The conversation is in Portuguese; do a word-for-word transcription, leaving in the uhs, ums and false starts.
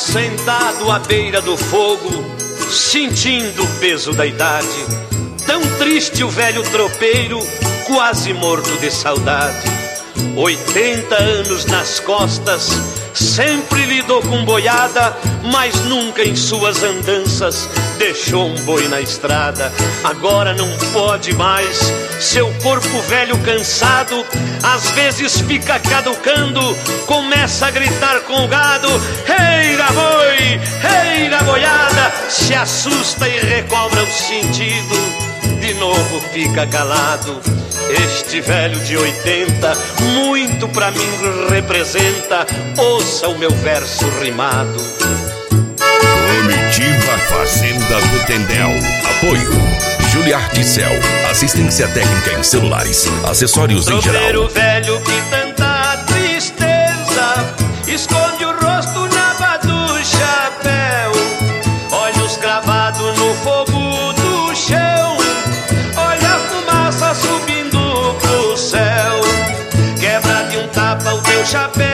sentado à beira do fogo, sentindo o peso da idade. Tão triste o velho tropeiro, quase morto de saudade. Oitenta anos nas costas, sempre lidou com boiada, mas nunca em suas andanças deixou um boi na estrada. Agora não pode mais, seu corpo velho cansado, às vezes fica caducando, começa a gritar com o gado: eira boi, eira boiada, se assusta e recobra o sentido, de novo fica calado. Este velho de oitenta, muito pra mim representa, ouça o meu verso rimado. Comitiva Fazenda do Tendel. Apoio Juliarte Cel, assistência técnica em celulares, acessórios em geral. Tropeiro velho que tanta tristeza, esconde o rosto na aba do chapéu, olhos cravados no fogo do chão, olha a fumaça subindo pro céu. Quebra de um tapa o teu chapéu,